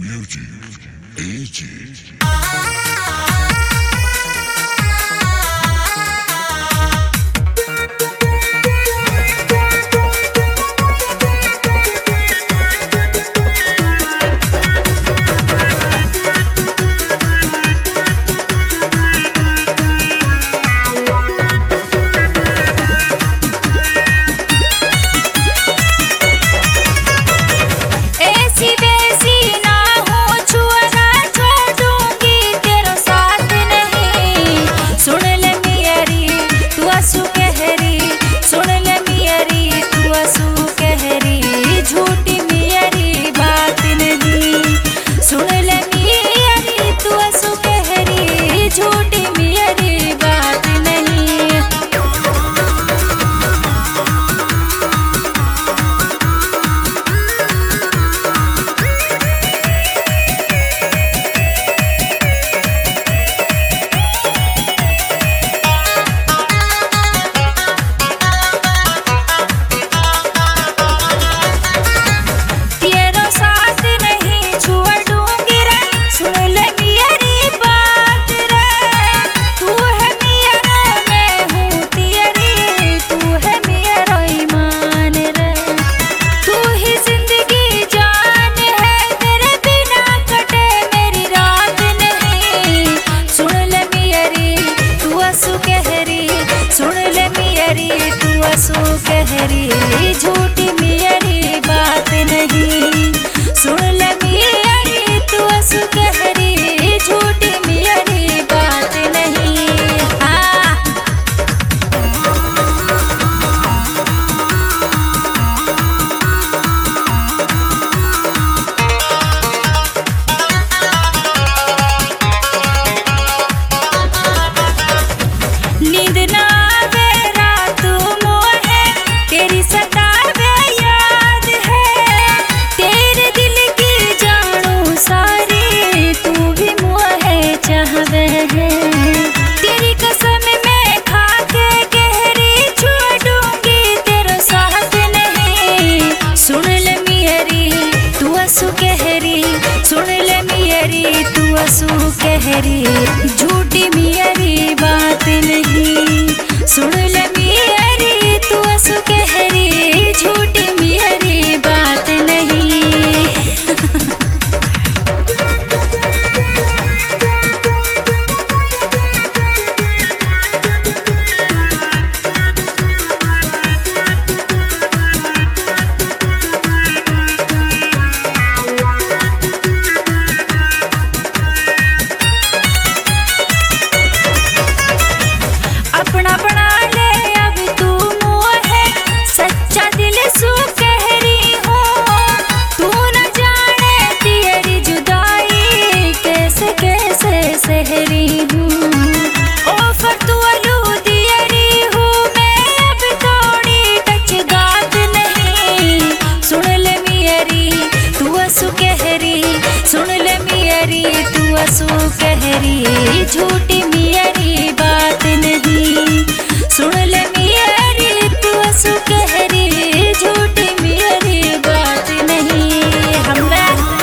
Music AG. कहरी झूठी मेरी बात नहीं, सुन ले मेरी तू असु कहरी झूठी मेरी बात नहीं। हाँ नींद ना तेरी कसम मैं खा के गहरी छोड़ूंगी तेरा साथ नहीं, सुन ले मेरी तू असु कहरी, सुन ले मेरी तू असु कहरी झूठी मेरी बात नहीं, सुन ले मेरी तू असु कहरी झूठी मेरी बात नहीं। अपना बना ले अब तू मोहे, सच्चा दिल सु कहरी हो, तू न जाने तेरी जुदाई कैसे कैसे सहरी हूँ। ऑफर तू अलू दियरी हूँ मैं अब थोड़ी टच गात नहीं, सुन ले मेरी तू असु कहरी, सुन ले मेरी तू असु कहरी झूठी मेरी बात नहीं, सुन ले मेरी तू असु कहरी झूठी मेरी बात नहीं। हमरा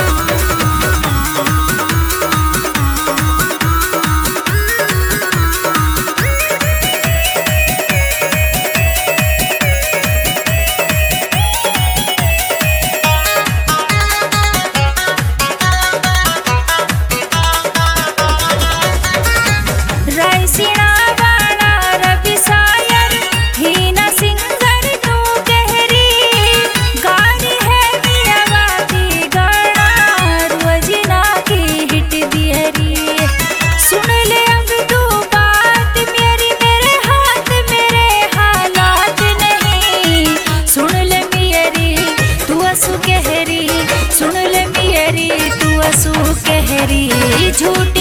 रायसीना वाला रवि सायर हीना सिंगर तू कहरी, गाड़ी है मियावाती गाना रोजिना की हिट दियरी, सुन ले अब तू बात मेरी मेरे हाथ मेरे हालात नहीं, सुन ले मेरी तू असु कहरी, सुन ले मेरी तू असु कहरी झूठी